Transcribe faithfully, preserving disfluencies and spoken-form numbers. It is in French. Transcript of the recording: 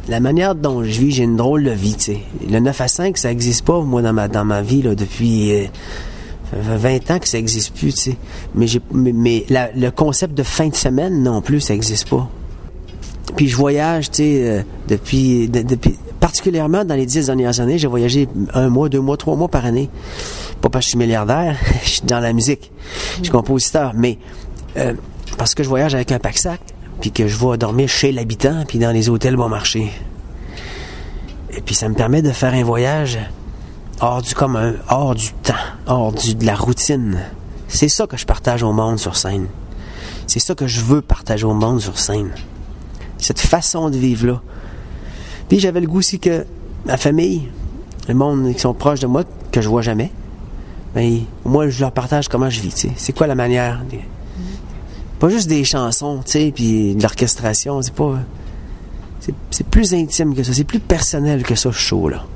la manière dont je vis, j'ai une drôle de vie, tu sais. Le neuf à cinq, ça n'existe pas, moi, dans ma, dans ma vie, là, depuis euh, vingt ans que ça n'existe plus, tu sais. Mais, j'ai, mais, mais la, le concept de fin de semaine, non plus, ça n'existe pas. Puis je voyage, tu sais, euh, depuis, de, depuis... Particulièrement dans les dix dernières années, j'ai voyagé un mois, deux mois, trois mois par année. Pas parce que je suis milliardaire, je suis dans la musique. Je suis compositeur, mais euh, parce que je voyage avec un pack-sac, puis que je vais dormir chez l'habitant, puis dans les hôtels bon marché. Et puis ça me permet de faire un voyage hors du commun, hors du temps, hors du, de la routine. C'est ça que je partage au monde sur scène. C'est ça que je veux partager au monde sur scène. Cette façon de vivre-là. Puis j'avais le goût aussi que ma famille, le monde qui sont proches de moi, que je vois jamais, ben, moi, je leur partage comment je vis, tu sais. C'est quoi la manière? De... Pas juste des chansons, tu sais, puis de l'orchestration, c'est pas... C'est, c'est plus intime que ça, c'est plus personnel que ça, ce show-là.